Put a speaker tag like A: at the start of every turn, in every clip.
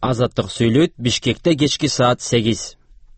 A: Азаттык сүйлөйт. Бишкекте кечки саат 8.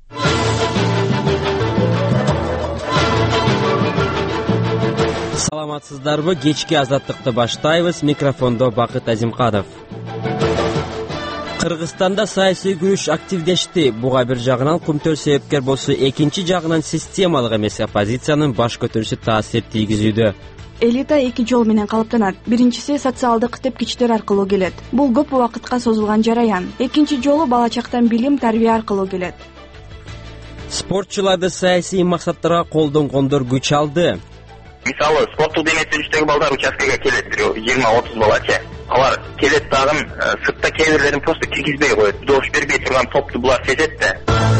A: Саламатсыздарбы? Кечки азаттыкты баштайбыз. Микрофондо Бакыт Азимкадов. Кыргызстанда саясий күрүш активдешти. Буга бир жагынан кумтөр себепкер болсо, экинчи жагынан системалык эмес оппозициянын баш көтөрүшү таасир тийгизүүдө.
B: Элита эки жол менен калыптанат. Биринчиси социалдык тепкичтер аркылуу келет. Бул көп убакытка созулган жараян. Экинчи жолу бала чактан билим, тарбия аркылуу келет.
A: Спортчуларды саясий максаттарга колдонгондор күч алды.
C: Мисалы, спорттук дене түзүштөгү балдар участкага келет, 20-30 балачы. Алар келет дагы сыртта кээ бирлерин просто киргизбей коет. Добуш бербей турган топту булар сезет да.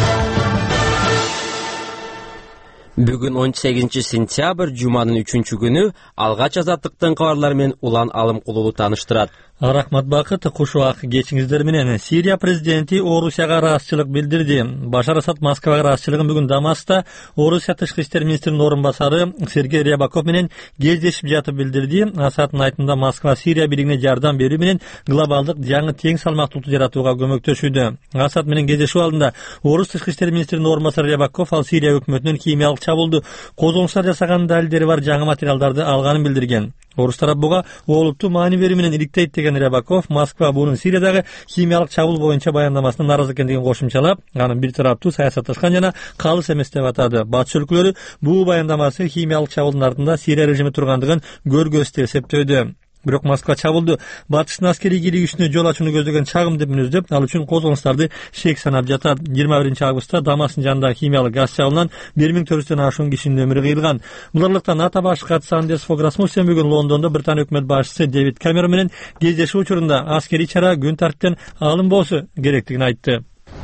A: Бүгүн 18-сентябрь, жуманын 3-күнү алгач азаттыктын кабарлары менен улан алым кулулу тааныштырат.
D: Рахмат Бакыт, кушуак кечиңиздер менен. Сирия президенти Орусияга ыраазычылык билдирди. Башар Асад Москвага ыраазычылыгын бүгүн Дамаста Орусия тышкы иштер министринин орун басары Сергей Рябаков менен кездешип жатып билдирди. Асаддын айтымында Москва Сирия бийлигине жардам берүү менен глобалдык жаңы тең салмактуулукту жаратууга көмөктөшүүдө. Асад менен кездешүү алдында Орус тышкы иштер министринин орун басары Рябаков ал Сирия өкмөтүнүн химиялык чабуулду козголуштар жасаган далилдери бар жаңы материалдарды алганын билдирген. Орус тарап буга олуттуу маани берүү менен иликтейт деген Рябаков Москва бунун Сириядагы химиялык чабуул боюнча баяндамасына нааразы экендигин кошумчалап, анын бир тараптуу саясатташкан жана калыс эмес деп атады. Батыш өлкөлөрү бул баяндамасы химиялык чабуулдун артында Сирия режими тургандыгын көргөзүп деп эсептөөдө. Бирок Москва чабуулду батыштын аскерий кийлигишине жол ачууну көздөгөн чагым деп мүнөздөп, ал үчүн козголуштарды шек санап жатат. 21-августта Дамастын жанындагы химиялык газ чабуулунан 1400дөн ашуун кишинин өмүрү кыйылган. Буларлыкта НАТО баш катчысы Андерс Фог Расмуссен бүгүн Лондондо Британия өкмөт башчысы Дэвид Камерон менен кездешүү учурунда аскерий чара күн тартиптен алынбоосу керектигин айтты.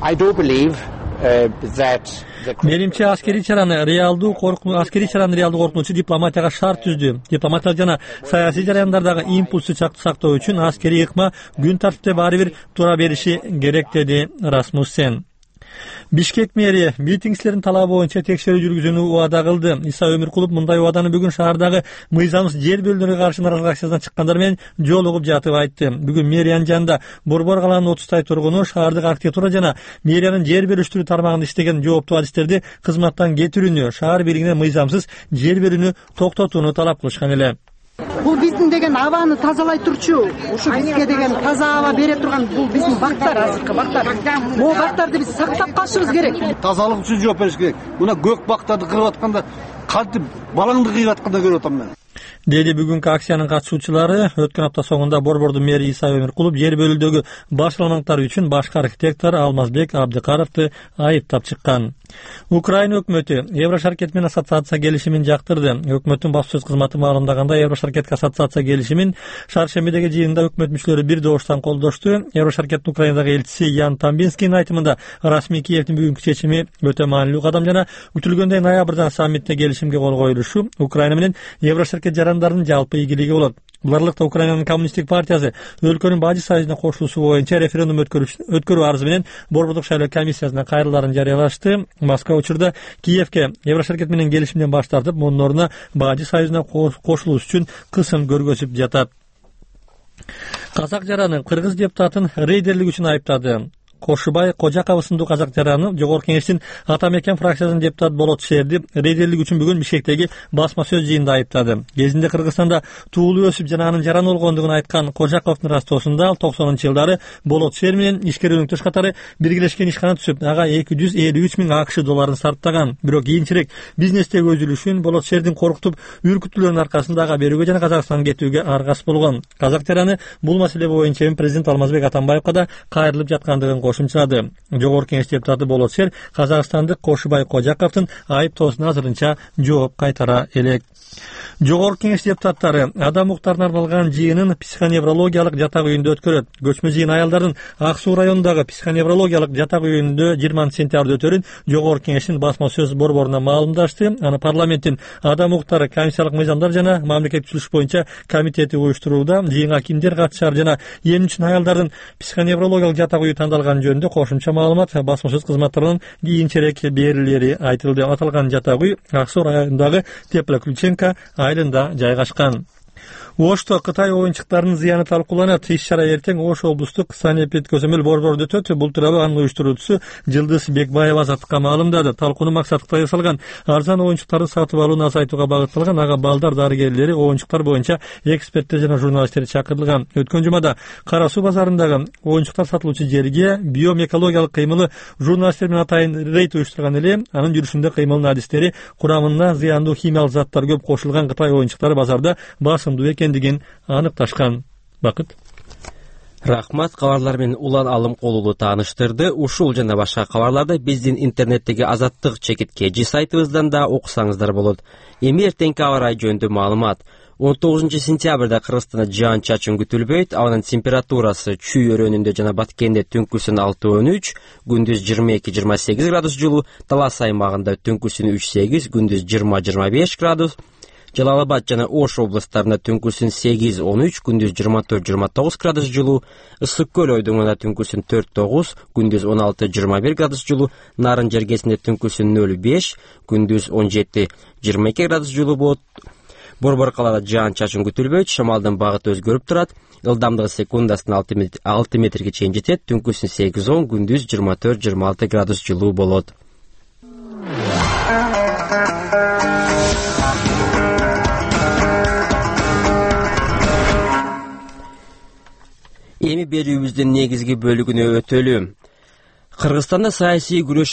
D: Менимче аскерий чараны реалдуу коркунучу дипломатияга шарт түздү. Дипломатиялык жана саясий жараяндардагы импульсту сактоо үчүн аскерий ыкма күн тартипте баары бир тура бериши керек, деди Расмуссен. Бишкек мэри митингчилердин талабы боюнча текшерүү жүргүзүүнү убада кылды. Иса Өмүркулов мындай убаданы бүгүн шаардагы мыйзамсыз жер бөлүүнүнө каршы наразылык акциясына чыккандар менен жолугуп жатып айтты. Бүгүн мэриянын жанында Борбор калаанын 30 тургуну шаардык архитектура жана мэриянын жер бериштирүү тармагында иштеген жооптуу адистерди кызматтан кетирүүнү, шаар бийлигине мыйзамсыз жер берүүнү токтотууну талап кылышкан эле.
E: Бул биздин деген абаны тазалай турчу, ушу бизге деген таза аба бере турган бул биздин бактар, азыркы бактар. Могу бактарды биз сактап калышыбыз керек.
F: Тазалык үчүн жооп бериш керек. Мына көк бактарды кырып атканда кантип балаңды кыйып атканда көрүп атам мен.
D: Деди бүгүнкү акциянын катышуучулары. Өткөн апта соңунда Борбордун мэри Иса Өмүркулов жер бөлүүдөгү башаламалыктары үчүн башкы архитектор Алмазбек Абдыкаровду айыптап чыккан. Украина өкмөтү Еврошаркет менен ассоциация келишимин жактырды. Өкмөттүн баспасөз кызматы маалымдаганда Еврошаркетке ассоциация келишимин шаршембидеги жыйында өкмөт мүчөлөрү бир добуштан колдошту. Еврошаркеттин Украинадагы элчиси Ян Тамбинскийдин айтымында расмий Киевдин бүгүнкү чечими өтө маанилүү кадам жана күтүлгөндөй ноябрда саммитте келишимге кол коюлушу Украина менен Еврошаркет жарандардын жалпы ийгилиги болот. Буларлыкта Украинанын коммунисттик партиясы өлкөнүн бажы союзуна кошулуусу боюнча референдум өткөрүү арызы менен Борбордук шайлоо комиссиясына кайрыларын жарыялашты. Москва учурда Киевке Еврошаркет менен келишимден баш тартып, мунун ордуна бажы союзуна кошулуш үчүн кысым көргөзүп жатат. Казак жараны кыргыз депутатын рейдерлик үчүн айыптады. Кошубай Кожаков сындуу казак жараны Жогорку Кеңештин Ата Мекен фракциясынын депутаты Болот Шерди рейдерлик үчүн бүгүн Бишкектеги басма сөз жыйынында айыптады. Кезинде Кыргызстанда туулуу өсүп жана анын жараны болгондугун айткан Кожаковдун растоосунда 90-жылдары Болот Шер менен ишкер өңтөш катары биргелешкен ишкана түзүп, ага $253,000 AQD сарптаган. Бирок кийинчерээк бизнестеги өзүлүшүн Болот Шердин коркутуп үркүтүүлөрүнүн аркасында ага берүүгө жана Казакстанга кетүүгө аргас болгон. Казак жараны бул маселе боюнча президент Алмазбек Атамбаевга да кайрылып жаткандыгын кошумчалады. Жогорку Кеңеш депутаты Болот Шер казакстандык Кошубай Кожаковдун айыптоосуна азырынча жооп кайтара элек. Жогорку Кеңеш депутаттары адам укуктарына арналган жыйынын психоневрологиялык жатак үйүндө өткөрөт. Көчмө жыйын аялдардын Ак Суу районундагы психоневрологиялык жатак үйүндө 20-сентябрда өтөрүн Жогорку Кеңештин басма сөз борборуна маалымдашты. Аны парламенттин адам укуктары, комиссиялык мыйзамдар жана мамлекеттик түзүлүш боюнча комитети уюштурууда. Жыйынга кимдер катышар жана эмне үчүн аялдардын психоневрологиялык жатак үйү тандалганы жөнүндө кошумча маалымат басма сөз кызматтарынын кийинчерээк берилери айтылды. Аталган жатак үй Ак Суу районундагы Теплоключенко айылында жайгашкан. Ошто Кытай оюнчуктарынын зыяны талкууланат. Иш-чара эртең Ош облустук санэпид көзөмөл борборунда өтөт. Бул тууралуу анын уюштуруучусу Жылдыз Бекбаева азаттыкка маалымдады. Талкууну максаты Кытай жасалган арзан оюнчуктарды сатып алууну азайтууга багытталган. Ага балдар дарыгерлери, оюнчуктар боюнча эксперттер жана журналисттер чакырылган. Өткөн жумада Кара Суу базарындагы оюнчуктар сатылуучу жерге биомекологиялык кыймылы журналисттер менен атайын рейд уюштурган эле. Анын жүрүшүндө кыймылдын адистери курамына зыяндуу химиялык заттар көп кошулган Кытай оюнчуктары базарда басымдуу экендигин аныкташкан. Бакыт.
A: Рахмат, кабарлар менен Улан Алым колулу тааныштырды. Ушул жана башка кабарларды биздин интернеттеги Азаттык _KG сайтыбыздан да окусаңыздар болот. Эми эртеңки аба ырайы жөнүндө маалымат. 19 сентябрда Кыргызстанда жаан чачын күтүлбөйт. Анын температурасы Чүй өрөөнүндө жана Баткенде түнкүсүн 6-13, күндүз 22-28 градус жылуу, Талас аймагында түнкүсүн 3-8, күндүз 20-25 градус. Жалал-Абад жана Ош областарында түнкүсүн 8-13, күндүз 24-29 градус жылуу, Ысык көл ойдуңунда түнкүсүн 4-9, күндүз 16-21 градус жылуу, Нарын жергесинде түнкүсүн 0-5, күндүз 17-22 градус жылуу болот. Борбор калаада жаан чачын күтүлбөйт, шамалдын багыты өзгөрүп турат. Ылдамдыгы секундасына 6 метрге чейин жетет, түнкүсүн 8-10, күндүз 24-26 градус жылуу болот. Эми берүүбүздүн негизги бөлүгүнө өтөлү. Кыргызстанда саясий күрөш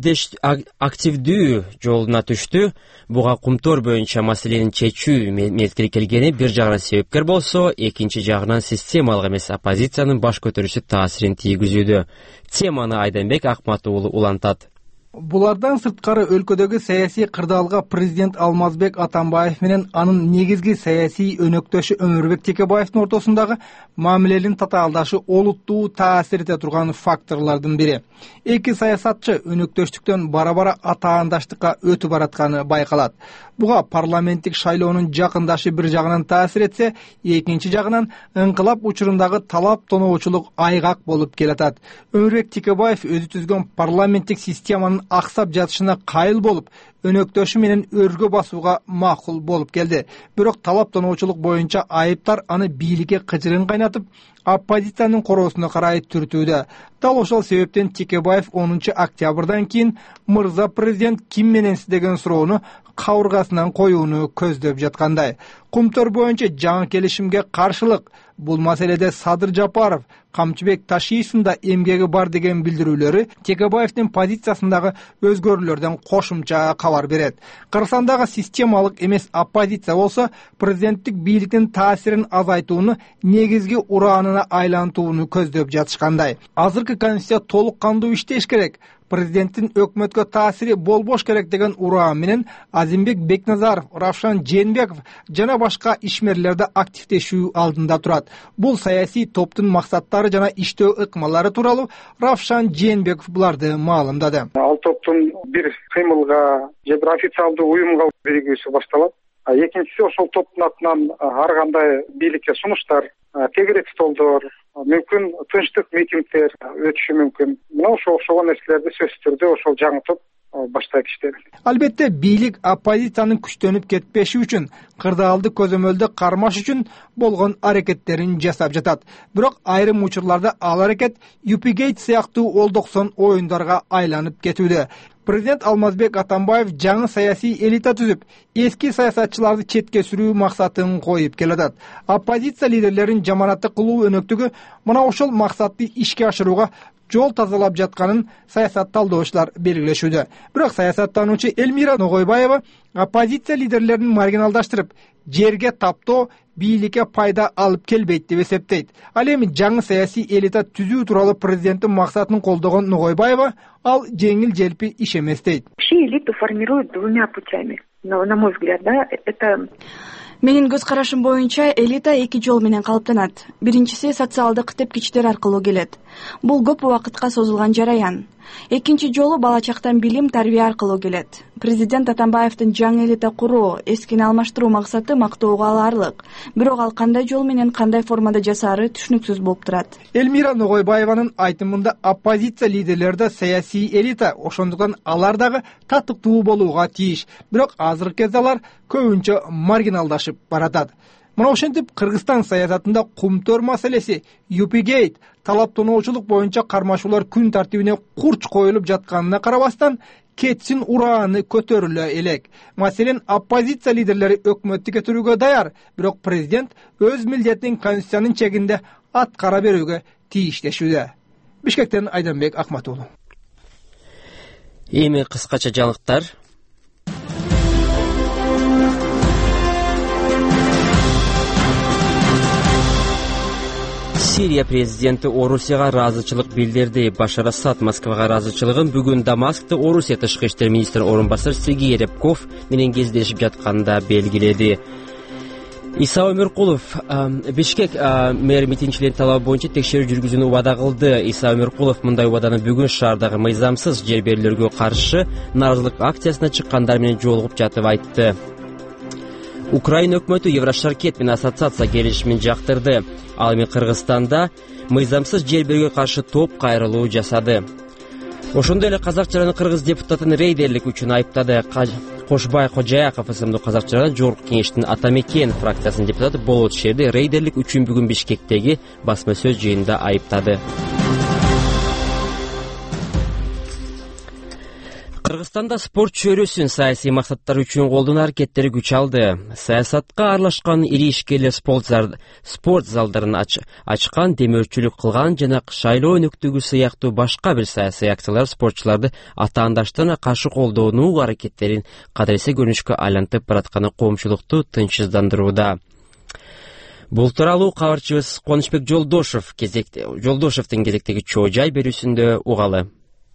A: активдүү жолуна түштү. Буга кумтор боюнча маселени чечүү мезгили келгени бир жагынан себепкер болсо, экинчи жагынан системалык эмес оппозициянын баш көтөрүшү таасирин тийгизүүдө. Теманы Айданбек Акмат уулу улантат.
G: Булардан сырткары өлкөдөгү саясий кырдаалга президент Алмазбек Атамбаев менен анын негизги саясий өнөктөшү Өмүрбек Текебаевдин ортосундагы мамилелин татаалдашы олуттуу таасир эте турган факторлордун бири. Эки саясатчы өнөктөштүктөн бара-бара атаандаштыкка өтүп баратканы байкалат. Буга парламенттик шайлоонун жакындашы бир жагынан таасир этсе, экинчи жагынан ыңкылап учурундагы талап тоноочулук айгак болуп келатат. Өмүрбек Текебаев өзү түзгөн парламенттик системанын аксап жатышына кайыл болуп, өнөктөшү менен өргө басууга макул болуп келди. Бирок талап тоноочулук боюнча айыптар аны бийликке кыжырын кайнатып, оппозициянын короосуна карай түртүүдө. Дал ошол себептен Текебаев 10 октябрдан кийин мырза президент ким мененсиз деген суроону кабыргасынан коюуну көздөп жаткандай. Кумтөр боюнча жаңы келишимге каршылык. Бул маселеде Садыр Жапаров, Камчыбек Ташиевдин да эмгеги бар деген билдирүүлөрү Текебаевдин позициясындагы өзгөрүүлөрдөн кошумча кабар берет. Кыргызстандагы системалык эмес оппозиция болсо президенттик бийликтин таасирин азайтууну негизги ураанына айлантууну көздөп жатышкандай. Азыркы конституция толук кандуу иштеш керек. Президенттин өкмөткө таасири болбош керек деген ураан менен Азимбек Бекназаров, Равшан Жээнбеков жана башка ишмерлерде активдешүү алдында турат. Бул саясий топтун максаттары жана иштөө ыкмалары тууралуу Равшан Жээнбеков буларды маалымдады.
H: Ал топтун бир кыймылга же бир официалдуу уюмга биригүүсү башталат. Экинчиси ошол топтун атынан ар кандай бийликке сунуштар, тегерек столдор, мүмкүн тынчтык митингдер өтүшү мүмкүн. Мына ошол окшогон нерселерди сөзсүз түрдө ошол жаңы топ баштайт иштейт.
G: Албетте бийлик оппозициянын күчтөнүп кетпеши үчүн, кырдаалды көзөмөлдө кармаш үчүн болгон аракеттерин жасап жатат. Бирок айрым учурларда ал аракет Юпигейт сыяктуу олдоксон оюндарга айланып кетүүдө. Президент Алмазбек Атамбаев жаңы саясий элита түзүп, эски саясатчыларды четке сүрүү максатын коюп келатат. Оппозиция лидерлерин жаманатты кылуу өнөктүгү мына ошол максатты ишке ашырууга жол тазалап жатканын саясат талдоочулар белгилешүүдө. Бирок саясаттануучу Элмира Ногойбаева оппозиция лидерлерин маргиналдаштырып, жерге таптоо бийликке пайда алып келбейт деп эсептейт. Ал эми жаңы саясий элита түзүү тууралуу президенттин максатын колдогон Ногойбаева ал жеңил желпи иш эмес дейт.
I: Элиту формируют двумя путями. На мой взгляд, да, это...
B: Менин көз карашым боюнча элита эки жол менен калыптанат. Биринчиси социалдык тепкичтер аркылуу келет. Бул көп убакытка созулган жараян. Экинчи жолу бала чактан билим, тарбия аркылуу келет. Президент Атамбаевдин жаңы элита куруу, эскини алмаштыруу максаты мактоого аларлык. Бирок ал кандай жол менен, кандай формада жасаары түшүнүксүз болуп турат.
G: Элмира Ногойбаеванын айтымында оппозиция лидерлери да саясий элита, ошондуктан алар дагы татыктуу болууга тийиш. Бирок азыркы кезде алар көбүнчө маргиналдашып баратат. Мына ошентип Кыргызстан саясатында кумтөр маселеси Юпигейт талаптоочулук боюнча кармашуулар күн тартибине курч коюлуп жатканына карабастан кетсин урааны көтөрүлө элек. Маселен, оппозиция лидерлери өкмөттү кетирүүгө даяр, бирок президент өз милдетин конституциянын чегинде аткара берүүгө тийиштешүүдө. Бишкектен Айданбек Акматуулу.
A: Эми кыскача жаңылыктар. Сирия президенти Орусияга ыраазычылык билдирди. Башар Асад Москвага ыраазычылыгын бүгүн Дамаскта Орусия тышкы иштер министри орун басары Сергей Рябков менен кездешип жатканда белгиледи. Иса Өмүркулов Бишкек мэр митингчилердин талабы боюнча текшерүү жүргүзүүнү убада кылды. Иса Өмүркулов мындай убаданы бүгүн шаардагы мыйзамсыз жер берүүлөргө каршы нааразылык акциясына чыккандар менен жолугуп жатып айтты. Украина өкмөтү Еврошаркет менен ассоциация келишимин жактырды. Ал эми Кыргызстанда мыйзамсыз жер берүүгө каршы топ кайрылуу жасады. Ошондой эле Казак жараны кыргыз депутатын рейдерлик үчүн айыптады. Кошбай Кожаяков ысымдуу Казак жараны Жогорку кеңештин Атамекен фракциясынын депутаты Болот Шерди рейдерлик үчүн бүгүн Бишкектеги басма сөз жыйынында айыптады. Кыргызстанда спорт чөйрөсүн саясий максаттар үчүн колдонуу аракеттери күч алды. Саясатка аралашкан ири ишкерлер спорт залдарын ачкан, демөөрчүлүк кылган жана шайлоо өнөктүгү сыяктуу башка бир саясий акциялар спортчуларды атаандаштарына каршы колдонуу аракеттерин кадыресе көрүнүшкө айлантып баратканы коомчулукту тынчсыздандырууда. Бул тууралуу кабарчыбыз Кубанычбек Жолдошевдин кезектеги чоо жай берүүсүндө угалы.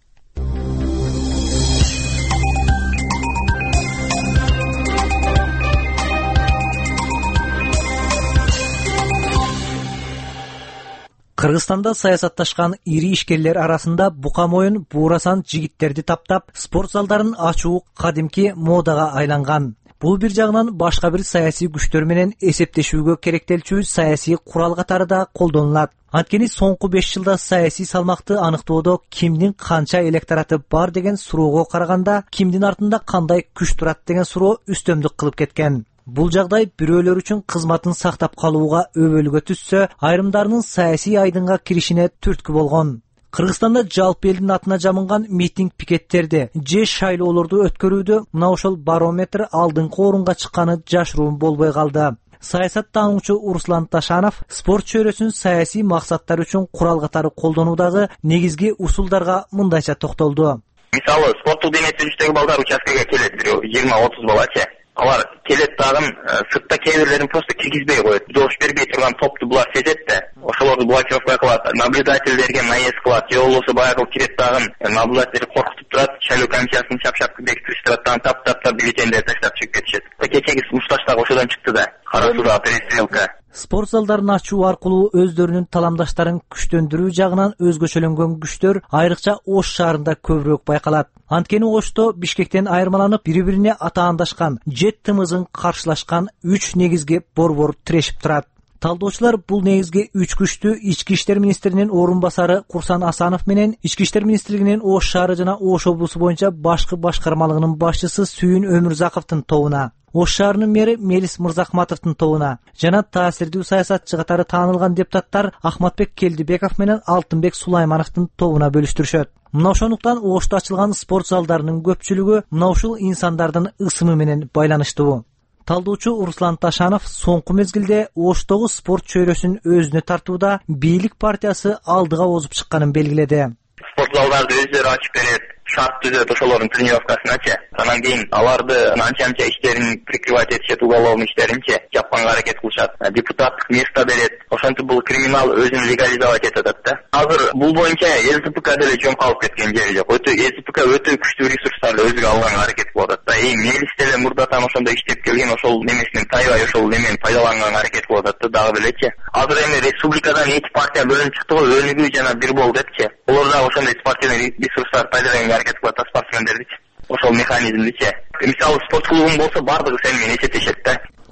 J: Кыргызстанда саясатташкан ири ишкерлер арасында бука моюн буурасан жигиттерди таптап, спорт залдарын ачуу кадимки модага айланган. Бул бир жагынан башка бир саясий күчтөр менен эсептешүүгө керектелчү саясий курал катары да колдонулат. Анткени соңку 5 жылда саясий салмакты аныктоодо кимдин канча электораты бар деген суроого караганда, кимдин артында кандай күч турат деген суроо үстөмдүк кылып кеткен. Бул жагдай бирөөлөр үчүн кызматын сактап калууга өбөлгө түшсө, айрымдарынын саясий айдынга киришине түрткү болгон. Кыргызстанда жалпы элдин атына жамынган митинг пикеттерди же шайлоолорду өткөрүүдө мына ошол барометр алдыңкы орунга чыкканы жашыруун болбой калды. Саясаттануучу Руслан Ташанов спорт чөйрөсүн саясий максаттар үчүн курал катары колдонуудагы негизги усулдарга мындайча токтолду.
C: Мисалы, спорттук дене түзүштөгү балдар участкага келет, 20-30 балачы. Алар келет дагы сыртта кээ бирлерин просто киргизбей коет. Жоош бербей турган топту булар сезет да. Ошолорду блокировка кылат, наблюдательдерге наезд кылат. Же болбосо баягы кирет дагы наблюдатель коркутуп турат, шайлоо комиссиясынын чап-чап бекитип турат, таптап бюллетендерди таштап чыгып кетишет. Кечеги мушташ дагы ошодон чыкты да. Кара суда перестрелка.
J: Спорт залдарын ачуу аркылуу өздөрүнүн таламдаштарын күчтөндүрүү жагынан өзгөчөлөнгөн күчтөр айрыкча Ош шаарында көбүрөөк байкалат. Анткени Ошто Бишкектен айырмаланып бири-бирине атаандашкан, жет тымызын каршылашкан 3 негизги борбор тирешип турат. Талдоочулар бул негизги 3 күчтү Ички иштер министринин орун басары Курсан Асанов менен Ички иштер министрлигинин Ош шаары жана Ош облусу боюнча башкы башкармалыгынын башчысы Сүйүн Өмүрзаковдун тобуна, Ош шаарынын мэри Мелис Мырзахматовдун тобуна жана таасирдүү саясатчы катары таанылган депутаттар Ахматбек Келдибеков менен Алтынбек Сулаймановдун тобуна бөлүштүрүшөт. Мына ошондуктан Ошто ачылган спорт залдарынын көпчүлүгү мына ушул инсандардын ысымы менен байланыштуу. Талдоочу Руслан Ташанов соңку мезгилде Оштогу спорт чөйрөсүн өзүнө тартууда бийлик партиясы алдыга озуп чыкканын белгиледи.
C: Спорт залдарды өздөрү ачып берет, шарт түзөт ошолордун тренировкасыначы. Анан кийин аларды анча-мынча иштерин прикрывать этишет, уголовный иштеринчи жапканга аракет кылышат. Депутаттык место берет. Ошентип бул криминал өзүн легализовать этет да. Азыр бул боюнча ЛСПК деле жоңко алып кеткен жери жок. ЛСПК өтө күчтүү ресурстарды өзүгө алганга аракет кылып атат да. Мелис деле мурдатан ошондой иштеп келген, ошол немесинен тайбай ошол немени пайдаланганга аракет кылып атат да, дагы белечи. Азыр эми республикадан 2 партия бөлүнүп чыкты го, Өнүгүү жана Бир бол депчи. Олар дагы ошондой партиянын ресурстарды пайдаланганга аракет кылып атат, спортсмендердичи. Ошол механизмдичи. Мисалы спорт клубун болсо бардыгы сени менен эсептешет да.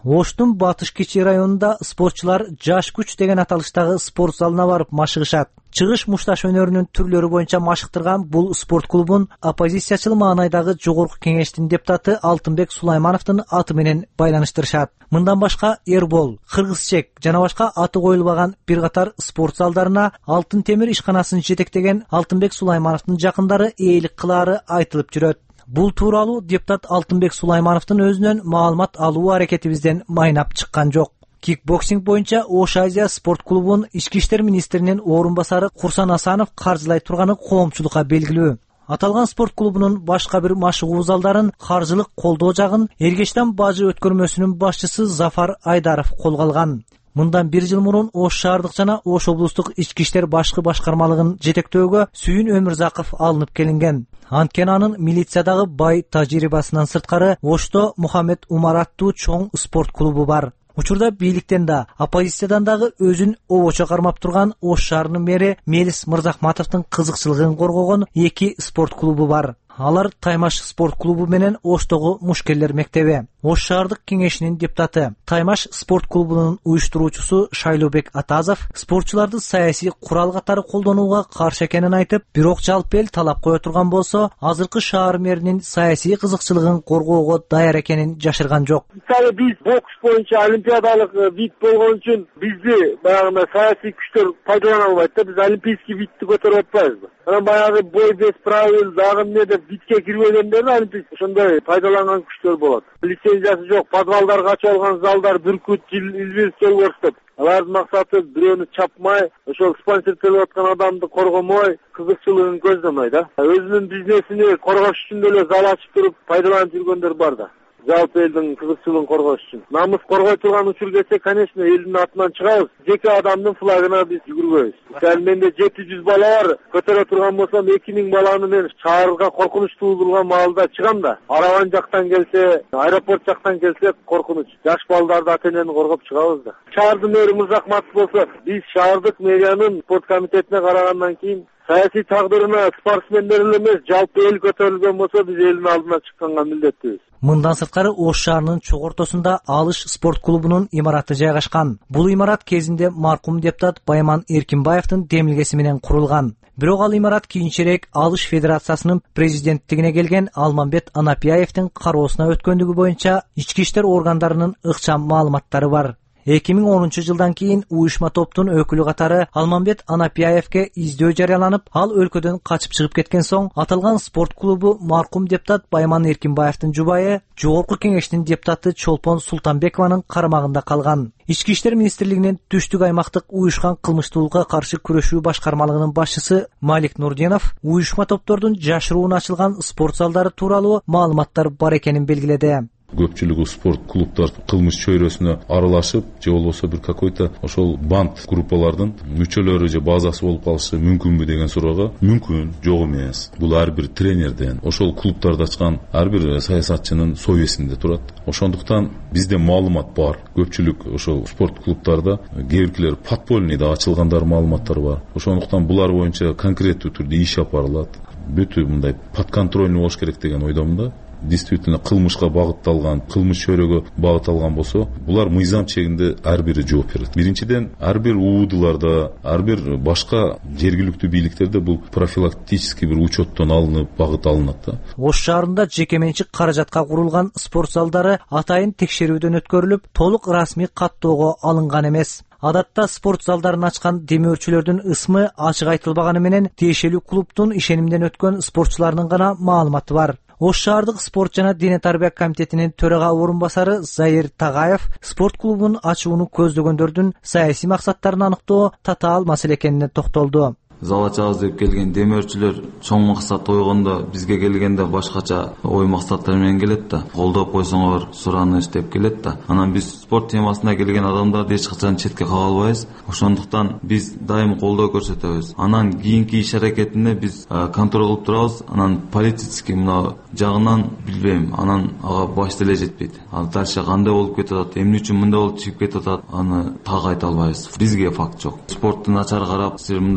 J: Оштун Батыш Кичи районунда спортчулар Жаш күч деген аталыштагы спорт залына барып машыгышат. Чыгыш мушташ өнөрүнүн түрлөрү боюнча машыктырган бул спорт клубун оппозициячыл маанайдагы жогорку кеңештин депутаты Алтынбек Сулаймановдун аты менен байланыштырышат. Мындан башка Эрбол, Кыргызчек жана башка аты коюлбаган бир катар спорт залдарына Алтын темир ишканасын жетектеген Алтынбек Сулаймановдун жакындары ээлик кылаары айтылып жүрөт. Бул тууралуу депутат Алтынбек Сулаймановдун өзүнөн маалымат алуу аракетибизден майнап чыккан жок. Кикбоксинг боюнча Ош Азия спорт клубун ички иштер министринин орун басары Курсан Асанов каржылай турганы коомчулукка белгилүү. Аталган спорт клубунун башка бир машыгуу залдарын каржылык колдоо жагын Эргештан бажы өткөрмөсүнүн башчысы Зафар Айдаров колго алган. Мындан 1 жыл мурун Ош шаардык жана Ош облустук ички иштер башкы башкармалыгын жетектөөгө Сүйүн Өмүрзаков алынып келинген. Анткени анын милициядагы бай тажрыйбасынан сырткары Ошто Мухаммед Умар аттуу чоң спорт клубу бар. Учурда бийликтен да, оппозициядан дагы өзүн обочо кармап турган Ош шаарынын мэри Мелис Мырзахматовдун кызыкчылыгын коргогон 2 спорт клубу бар. Алар Таймаш спорт клубу менен Оштогу Мушкелдер мектеби. Ош шаардык кеңешинин депутаты, Таймаш спорт клубунун уюштуруучусу Шайлообек Атазов спортчуларды саясий курал катары колдонууга каршы экенин айтып, бирок жалпы эл талап кое турган болсо, азыркы шаар мэринин саясий кызыкчылыгын коргоого даяр экенин жашырган жок.
K: Мисалы биз бокс боюнча олимпиадалык вид болгон үчүн бизди баягы саясий күчтөр пайдалана албайт да, биз олимпийский видти көтөрүп атпайбызбы? Анан баягы бой без правил, дагы эмне деп видке кирбегендер олимпийский ошондой пайдаланган күчтөр болот. Лицензиясы жок, подвалдарга ачылган залдар бүркүт, илбирс көрсөтөт. Алардын максаты бирөөнү чапмай, ошол спонсордолуп аткан адамды коргомой, кызыкчылыгын көздөмөй да. Өзүнүн бизнесини коргош үчүн эле зал ачып туруп пайдаланып жүргөндөр бар да. Жалпы элдин кызыкчылыгын коргош үчүн. Намыс коргой турган учур келсе, конечно, элдин атынан чыгабыз. Жеке адамдын флагына биз жүгүрбөйбүз. Мисалы менде 700 бала бар, көтөрө турган болсом 2000 баланы мен шаарга коркунуч туудурган маалда чыгам да. Арабан жактан келсе, аэропорт жактан келсе коркунуч. Жаш балдарды ата-энени коргоп чыгабыз да. Шаардын мэри Мырзахматов болсо, биз шаардык мэриянын спорт комитетине карагандан кийин саясий тагдырына спортсмендер эле эмес, жалпы эл көтөрүлгөн болсо, биз элдин алдына чыкканга милдеттүүбүз.
J: Мындан сырткары Ош шаарынын чоң ортосунда Алыш спорт клубунун имараты жайгашкан. Бул имарат кезинде маркум депутат Байман Эркинбаевдин демилгеси менен курулган. Бирок ал имарат кийинчерээк Алыш федерациясынын президенттигине келген Алмамбет Анапияевдин кароосуна өткөндүгү боюнча ички иштер органдарынын ыкчам маалыматтары бар. 2010 жылдан кийин уюшма топтун өкүлү катары Алмамбет Анапияевге издөө жарыяланып, ал өлкөдөн качып чыгып кеткен соң, аталган спорт клубу маркум депутат Байман Эркинбаевдин жубайы, жогорку кеңештин депутаты Чолпон Султанбекованын карамагында калган. Ички иштер министрлигинин түштүк аймактык уюшкан кылмыштуулукка каршы күрөшүү башкармалыгынын башчысы Малик Нурдинов уюшма топтордун жашыруун ачылган спорт залдары тууралуу маалыматтар бар экенин белгиледи.
L: Көпчүлүгү спорт клубдар кылмыш чөйрөсүнө аралашып, же болбосо бир какой-то ошол банд группалардын мүчөлөрү же базасы болуп калышы мүмкүнбү деген суроого мүмкүн, жок эмес. Бул ар бир тренерден, ошол клубтарды ачкан ар бир саясатчынын совестинде турат. Ошондуктан бизде маалымат бар. Көпчүлүк ошол спорт клубтарда кээ биркилер подпольныйда ачылгандар маалыматтар бар. Ошондуктан булар боюнча конкреттүү түрдө иш апарылат. Бүтү мындай подконтрольный болуш керек деген ойдомун да. Действительно кылмышка багытталган, кылмыш чөйрөгө багытталган болсо, булар мыйзам чегинде ар бири жооп берет. Биринчиден, ар бир УУДларда, ар бир башка жергиликтүү бийликтерде бул профилактический бир учеттон алынып, багыт алынат да.
J: Ош шаарында жеке менчик каражатка курулган спорт залдары атайын текшерүүдөн өткөрүлүп, толук расмий каттоого алынган эмес. Адатта спорт залдарын ачкан демөөрчүлөрдүн ысмы ачык айтылбаганы менен тиешелүү клубтун ишенимден өткөн спортчуларынын гана маалыматы бар. Ош шаардык спорт жана дене тарбия комитетинин төрага орун басары Заир Тагаев спорт клубун ачууну көздөгөндөрдүн саясий максаттарын аныктоо татаал маселе экенине токтолду.
M: Зал ачабыз деп келген демөөрчүлөр чоң максат койгондо бизге келгенде башкача ой максаттар менен келет да. Колдоп койсоңор сураныч деп келет да. Анан биз спорт темасына келген адамдарды эч качан четке кага албайбыз. Ошондуктан биз дайым колдоо көрсөтөбүз. Анан кийинки иш аракетинде биз контроль кылып турабыз. Анан политический мына жагынан билбейм. Анан ага баш деле жетпейт. Ал дальше кандай болуп кетип атат, эмне үчүн мындай болуп чыгып кетип атат, аны так айта албайбыз. Бизге факт жок. Спортту начар карап, силер мындай кылган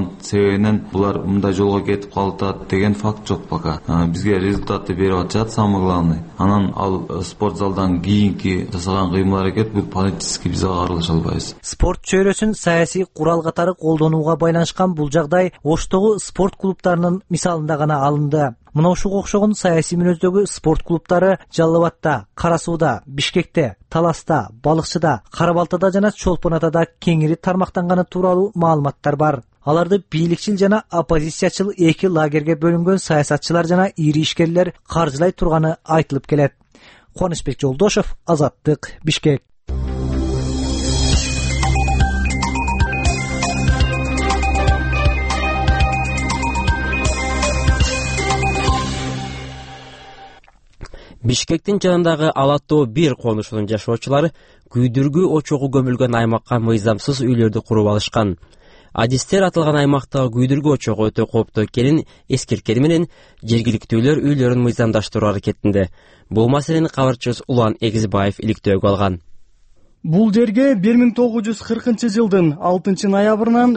M: себебинен булар мындай жолго кетип калып деген факт жок пока. Бизге результатты берип атышат, самый главный. Анан ал спорт залдан кийинки жасаган кыймыл-аракет бул политически биз ага аралаша албайбыз.
J: Спорт чөйрөсүн саясий курал катары колдонууга байланышкан бул жагдай Оштогу спорт клубтарынын мисалында гана алынды. Мына ушуга окшогон саясий мүнөздөгү спорт клубтары Жалал Абадта, Кара Сууда, Бишкекте, Таласта, Балыкчыда, Кара Балтада жана Чолпон Атада кеңири тармактанганы тууралуу маалыматтар бар. Аларды бийликчил жана оппозициячыл эки лагерге бөлүнгөн саясатчылар жана ири ишкерлер каржылай турганы айтылып келет. Кубанычбек Жолдошов, Азаттык, Бишкек.
A: Бишкектин жанындагы Ала Тоо 1 конушунун жашоочулары күйдүргү очогу көмүлгөн аймакка мыйзамсыз үйлөрдү куруп алышкан. Адистер атылган аймактагы күйдүргү очогу өтө кооптуу экенин эскерткени менен жергиликтүүлөр үйлөрүн мыйзамдаштыруу аракетинде. Бул маселени кабарчыбыз Улан Эгизбаев иликтөөгө алган.
N: Бул жерге 1940-жылдын 6-ноябрынан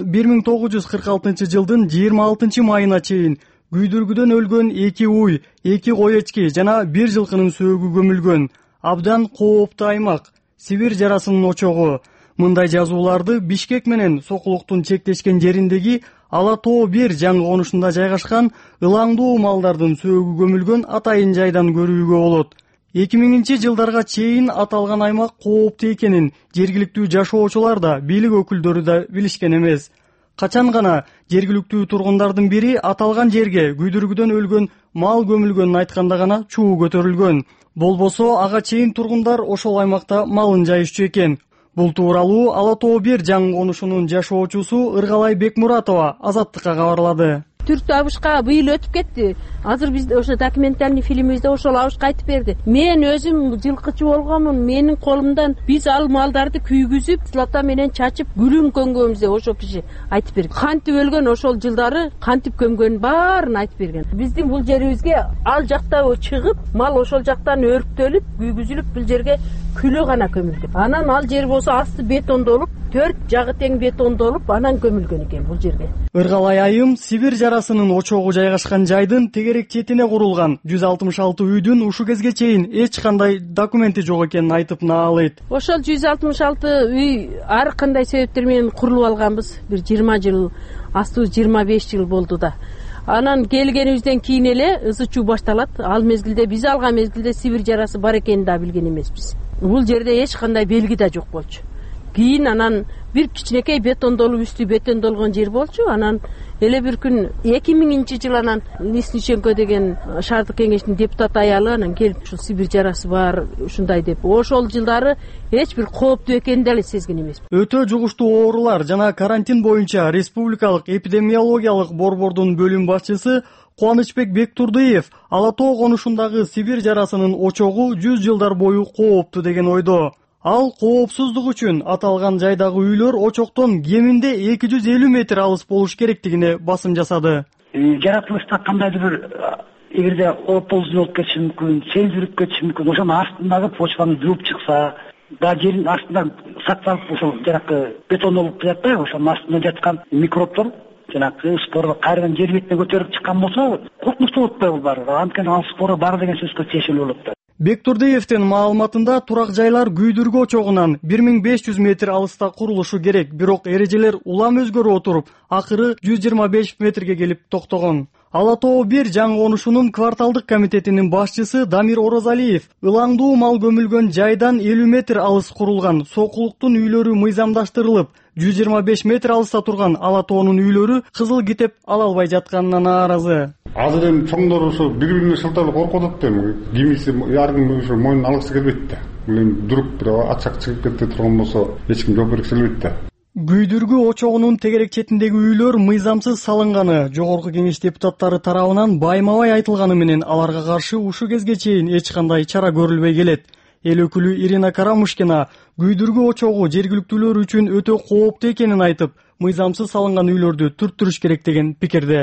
N: 1946-жылдын 26-майына чейин күйдүргүдөн өлгөн 2 уй, 2 кой эчки жана 1 жылкынын сөөгү көмүлгөн. Абдан кооптуу аймак, Сибир жарасынын очогу. Мындай жазууларды Бишкек менен Сокулуктун чектешкен жериндеги Ала Тоо 1 жаңы конушунда жайгашкан ылаңдуу малдардын сөөгү көмүлгөн атайын жайдан көрүүгө болот. 2000-жылдарга чейин аталган аймак кооптуу экенин жергиликтүү жашоочулар да, бийлик өкүлдөрү да билишкен эмес. Качан гана жергиликтүү тургундардын бири аталган жерге күйдүргүдөн өлгөн мал көмүлгөнүн айтканда гана чуу көтөрүлгөн. Болбосо ага чейин тургундар ошол аймакта малын жайышчу экен. Бул тууралуу Ала Тоо 1 жаңы конушунун жашоочусу Ыргалай Бекмуратова Азаттыкка кабарлады.
O: Түрт абышка быйыл өтүп кетти. Азыр биз ошо документальный фильмибизде ошол абышка айтып берди. Мен өзүм жылкычы болгонмун. Менин колумдан биз ал малдарды күйгүзүп, слата менен чачып, гүлүн көмгөнбүз деп ошол киши айтып берди. Кантип өлгөн ошол жылдары, кантип көмгөнүн баарын айтып берген. Биздин бул жерибизге ал жакта чыгып, мал ошол жактан өрктөлүп, күйгүзүлүп, бул жерге күлү гана көмүлдү. Анан ал жер болсо асты бетондолуп, 4 жагы тең бетондолуп, анан көмүлгөн экен бул жерге.
N: Ыргалай айым Сибир жарасынын очогу жайгашкан жайдын тегерек четине курулган 166 үйдүн ушу кезге чейин эч кандай документи жок экенин айтып наалайт.
O: Ошол 166 үй ар кандай себептер менен курулуп алганбыз. Бир 20 жыл, асты 25 жыл болду да. Анан келгенибизден кийин эле ызы чуу башталат. Ал мезгилде биз алган мезгилде Сибир жарасы бар экенин да билген эмеспиз. Бул жерде эч кандай белги да жок болчу. Кийин анан бир кичинекей бетондолуп, үстү бетондолгон жер болчу. Анан эле бир күн 2000-жыл анан Лесниченко деген шаардык кеңештин депутат аялы анан келип ушул Сибир жарасы бар ушундай деп. Ошол жылдары эч бир кооптуу экенин деле сезген эмес.
N: Өтө жугуштуу оорулар жана карантин боюнча республикалык эпидемиологиялык борбордун бөлүм башчысы Кубанычбек Бектурдиев Ала Тоо конушундагы Сибир жарасынын очогу 100 жылдар бою кооптуу деген ойдо. Ал коопсуздук үчүн аталган жайдагы үйлөр очоктон кеминде 250 метр алыс болуш керектигине басым жасады.
P: Жаратылышта кандайдыр бир эгерде опол болуп кетиши мүмкүн, сел жүрүп кетиши мүмкүн. Ошонун астындагы почваны жууп чыкса, да жердин астында сакталып ошол жанакы бетондолуп жатпайбы, ошонун астында жаткан микробтор жанакы спорду кайрадан жер бетине көтөрүп чыккан болсо, коркунучтуу болуп атпайбы баары. Анткени ал спору бар деген сөзгө тиешелүү болот да.
N: Бектурдиевдин маалыматында турак жайлар күйдүргү очогунан 1500 метр алыста курулушу керек, бирок эрежелер улам өзгөрүп отуруп, акыры 125 метрге келип токтогон. Ала Тоо 1 жаңы конушунун кварталдык комитетинин башчысы Дамир Орозалиев ылаңдуу мал көмүлгөн жайдан 50 метр алыс курулган Сокулуктун үйлөрү мыйзамдаштырылып, 125 метр алыста турган Ала Тоонун үйлөрү кызыл китеп ала албай жатканына нааразы.
Q: Азыр эми чоңдор ошо бири-бирине шылтап коркуп атат эми. Кимиси ардын ошо мойнун алгысы келбейт да. Эми дуруп бир ачак чыгып кетти турган болсо, эч ким жооп бергиси келбейт да.
N: Күйдүргү очогунун тегерек четиндеги үйлөр мыйзамсыз салынганы жогорку кеңеш депутаттары тарабынан байма-бай айтылганы менен аларга каршы ушу кезге чейин эч кандай чара көрүлбөй келет. Эл өкүлү Ирина Карамушкина күйдүргү очогу жергиликтүүлөр үчүн өтө кооптуу экенин айтып, мыйзамсыз салынган үйлөрдү түрттүрүш керек деген пикирде.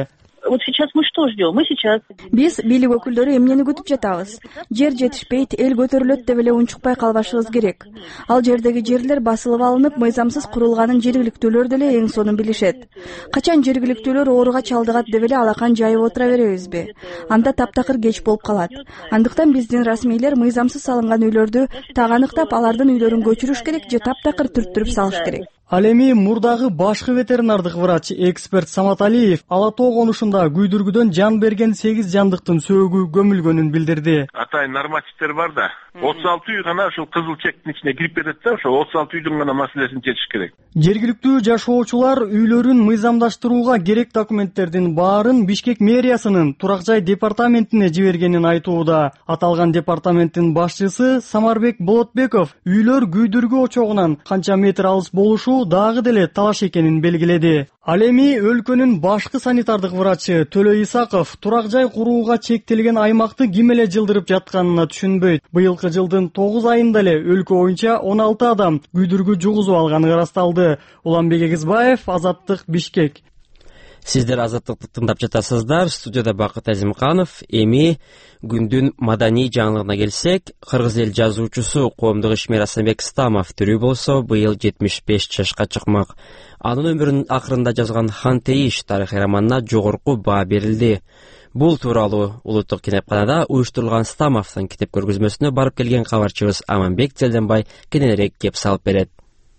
R: вот сейчас мы что ждем? Мы сейчас...
B: Биз бийлик өкүлдөрү эмнени күтүп жатабыз? Жер жетишпейт, эл көтөрүлөт деп эле унчукпай калбашыбыз керек. Ал жердеги жерлер басылып алынып, мыйзамсыз курулганын жергиликтүүлөр деле эң сонун билишет. Качан жергиликтүүлөр ооруга чалдыгат деп эле алакан жайып отура беребизби? Анда таптакыр кеч болуп калат. Андыктан биздин расмийлер мыйзамсыз салынган үйлөрдү так аныктап, алардын үйлөрүн көчүрүш керек же таптакыр түрттүрүп салыш керек.
N: Ал эми мурдагы башкы ветеринардык врач эксперт Самат Алиев Ала Тоо конушунда күйдүргүдөн жан берген 8 жандыктын сөөгү көмүлгөнүн билдирди.
S: Атайын нормативдер бар да. 36 үй гана ошол кызыл чектин ичине кирип кетет да, ошо 36 үйдүн гана маселесин чечиш керек.
N: Жергиликтүү жашоочулар үйлөрүн мыйзамдаштырууга керек документтердин баарын Бишкек мэриясынын турак жай департаментине жибергенин айтууда. Аталган департаменттин башчысы Самарбек Болотбеков үйлөр күйдүргү очогунан канча метр алыс болушу дагы деле талаш экенин белгиледи. Ал эми өлкөнүн башкы санитардык врачы Төлө Исаков турак жай курууга чектелген аймакты ким эле жылдырып жатканына түшүнбөйт. Быйылкы жылдын 9 айында эле өлкө боюнча 16 адам күйдүргү жугузуп алганы ырасталды. Уланбек Эгизбаев, Азаттык, Бишкек.
A: Сиздер Азаттыкты тыңдап жатасыздар. Студияда Бакыт Азимканов. Эми күндүн маданий жаңылыгына келсек, кыргыз эл жазуучусу коомдук ишмер Асанбек Стамов тирүү болсо, быйыл 75 жашка чыкмак. Анын өмүрүнүн акырында жазган Хан Тейиш тарыхый романына жогорку баа берилди. Бул тууралуу улуттук кинепканада уюштурулган Стамовдун китеп көргөзмөсүнө барып келген кабарчыбыз Аманбек Целденбай кененирээк кеп салып берет.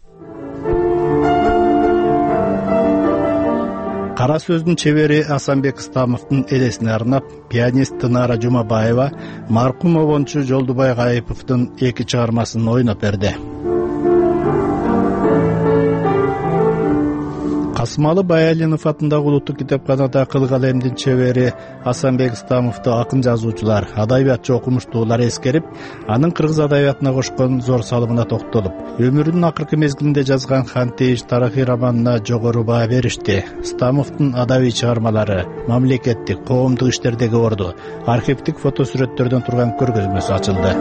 T: Кара сөздүн чебери Асанбек Стамовдун элесине арнап, пианист Тынара Жумабаева маркум обончу Жолдубай Гайыповдун 2 чыгармасын ойноп берди. Касымалы Баялинов атындагы улуттук китепканада кыл калемдин чебери Асанбек Стамовду акын жазуучулар, адабиятчы окумуштуулар эскерип, анын кыргыз адабиятына кошкон зор салымына токтолуп, өмүрүнүн акыркы мезгилинде жазган Хан Тейиш тарыхый романына жогору баа беришти. Стамовдун адабий чыгармалары, мамлекеттик, коомдук иштердеги орду, архивдик фотосүрөттөрдөн турган көргөзмөсү ачылды.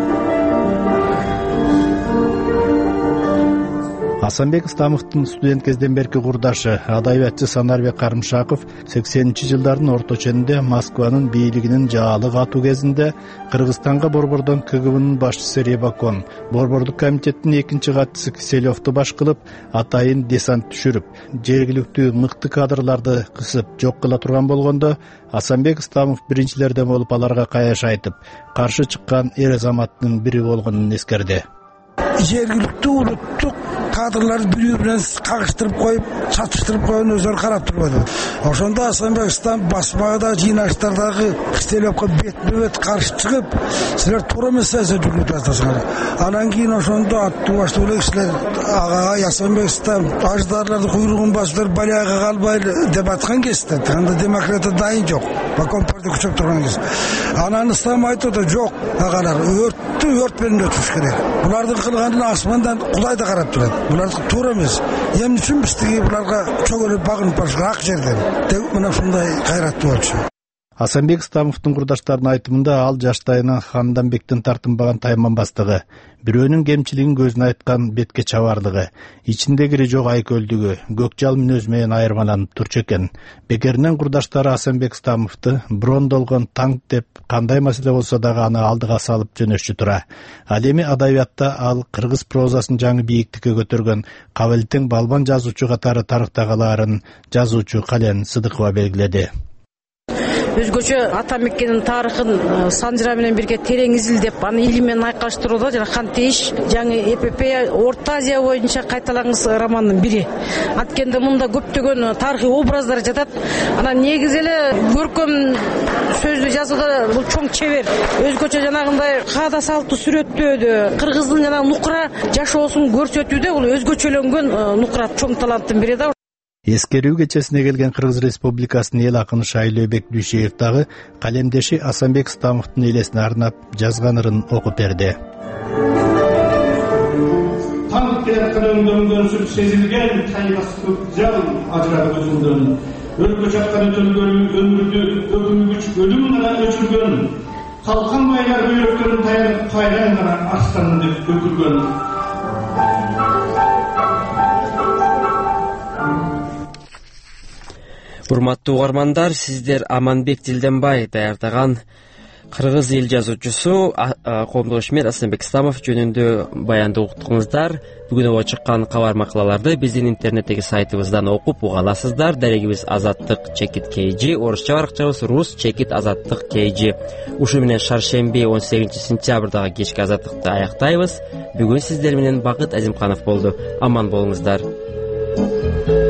T: Асанбек Стамовдун студент кезден берки курдашы, адабиятчы Санарбек Карымшаков 80-жылдардын орто ченинде Москванын бийлигинин жаалык атуу кезинде Кыргызстанга Борбордон КГБнын башчысы Ребакон, Борбордук комитеттин 2-чи катчысы Киселевду баш кылып, атайын десант түшүрүп, жергиликтүү мыкты кадрларды кысып жок кыла турган болгондо, Асанбек Стамов биринчилерден болуп аларга каяш айтып, каршы чыккан эр азаматтын бири болгонун эскерди.
U: Жергиликтүү улуттук кадрлар бири-бири менен кагыштырып коюп, чатыштырып койгон өздөрү карап турбайдыбы. Ошондо Асанбек Стамов басмада жыйнаштардагы Киселевге бетме-бет каршы чыгып, силер туура эмес саясат жүргүзүп жатасыңар. Анан кийин ошондо аттуу баштуу эле кишилер ага Асанбек Стамов аждарларды куйругун басып баляга калбайлы деп аткан кезде, анда демократия дайын жок. Бакон партия күчөп турган кезде. Анан Стамов айтты, жок, агалар өрттү өрт менен өтүш керек. Булардын кылганын асмандан Кудай да карап турат. Булар туура эмес. Эмне үчүн биз тиги буларга чөгөлүп багынып барышка ак жерден деп мына ушундай кайраттуу болчу.
T: Асанбек Стамовдун курдаштарынын айтымында ал жаштайынан Ханданбектин тартынбаган тайманбастыгы, бирөөнүн кемчилигин көзүнө айткан бетке чабарлыгы, ичинде кири жок айкөлдүгү, көкжал мүнөз менен айырмаланып турчу экен. Бекеринен курдаштары Асанбек Стамовду брондолгон танк деп кандай маселе болсо дагы аны алдыга салып жөнөшчү тура. Ал эми адабиятта ал кыргыз прозасын жаңы бийиктикке көтөргөн кабылтең балбан жазуучу катары тарыктагаларын жазуучу Кален Сыдыкова белгиледи.
V: Өзгөчө ата мекенин тарыхын Санжыра менен бирге терең изилдеп, аны илим менен айкаштырууда жана Хан Тейиш жаңы эпопея Орто Азия боюнча кайталангыс романдын бири. Анткенде мында көптөгөн тарыхый образдар жатат. Анан негизи эле көркөм сөздү жазууда бул чоң чебер. Өзгөчө жанагындай каада салттуу сүрөттөөдө, кыргыздын жана нукура жашоосун көрсөтүүдө бул өзгөчөлөнгөн нукура чоң таланттын бири да.
T: Эскерүү кечесине келген Кыргыз Республикасынын эл акыны Шайлообек Дүйшеев дагы калемдеши Асанбек Стамовдун элесине арнап жазган ырын окуп берди.
W: Танк калемдөрүндөн сүрүп сезилген тайгас көкжал ажырап көзүмдөн. Өлкө чапкан өтөлгөн өмүрдү өкүнгүч өлүм менен өчүргөн. Калкан байлар бүйрөктөрүн таянып кайран гана арстандык өкүлгөн.
A: Урматтуу угармандар, сиздер Аманбек Дилденбай даярдаган кыргыз эл жазуучусу Коомдош Мер Асанбек Исламов жөнүндө баянды уктуңуздар. Бүгүн чыккан кабар макалаларды биздин интернеттеги сайтыбыздан окуп уга аласыздар. Дарегибиз Азаттык чекит KG, орусча баракчабыз Рус чекит Азаттык KG. Ушу менен шаршемби 18 сентябрдагы кечки Азаттыкты аяктайбыз. Бүгүн сиздер менен Багыт Азимканов болду. Аман болуңуздар.